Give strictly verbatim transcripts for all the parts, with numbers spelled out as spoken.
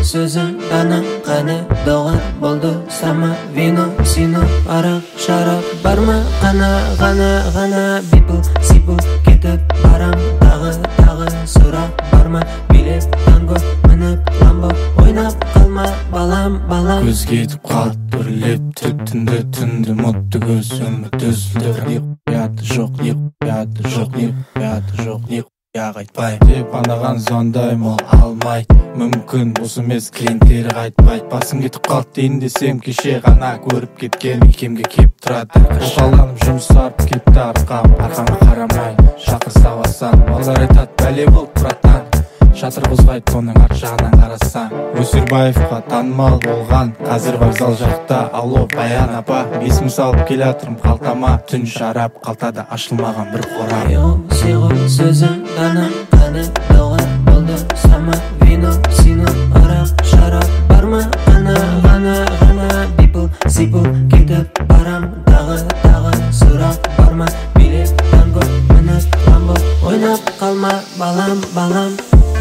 сөзің дана қане доғар болды сама вино сино арақ шарап бар ма қана ғана ғана бипл сипл кетіп барам тағы тағы сұрақ бар ма билет танго мініп ламбо ойнап қалма балам балам көз кетіп қалды бүрлеп түтінді түнді мұтты көз үміт үзілді не құпияты жоқ не құпияты жоқ не құпияты жоқ не құпияға айтпай деп анаған звондаймын ол алмайды мүмкін осы емес клиенттері қайтпайды басым кетіп қалды дейін десем кеше ғана көріп кеткен мекемге кеп тұрады орталанып жұмыс сарып кетті арқам арқама қарамай шақырса басам балалар айтады бәле болып братан шатыр қозғайды оның арт жағынан қарасаң Өсербаевқа танымал болған қазір вокзал жақта алло баян апа есім салып келатырмын қалтама түн шарап қалтада ашылмаған бір қора сиғыл сөзің дана қане доғар болды сама вино сино арақ шарап бар ма қана ғана ғана бипл сипл кетіп барам тағы тағы сұрақ бар ма билет танго мініп ламбо ойнап қалма балам балам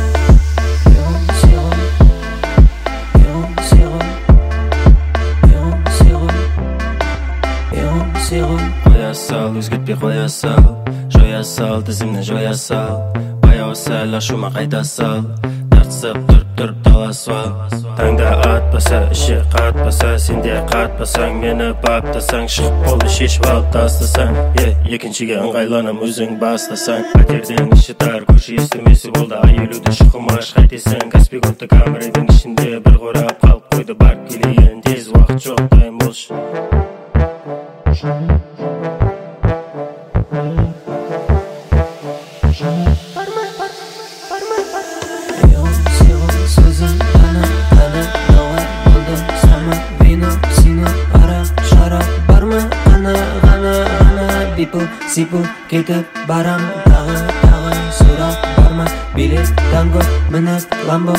қоя сал, өзгертпей қоя сал жоя сал, тізімні жоя сал баяу сәл ашума қайта сал тартысып тұрып тұрып таласып таңда атпаса іші қатпаса сенде қатпасаң мені баптасаң шығып болды шешіп алып тастасаң е екіншіге ыңғайланам өзің бастасаң пәтердің іші тар көрші естімесі болды айелуді шұқымаш қайтесің каспий көтті камераның ішінде бір қорап қалып қойды барып келейін тез уақыт жоқ дайын болшы сөзің дана қане доғар болды сама вино сино арақ шарап бар ма қана ғана ғана бипл сипл кетіп барам тағы тағы сұрақ бар ма билет танго мініп ламбо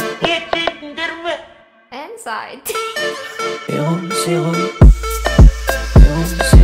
Inside. сиғыл сиғыл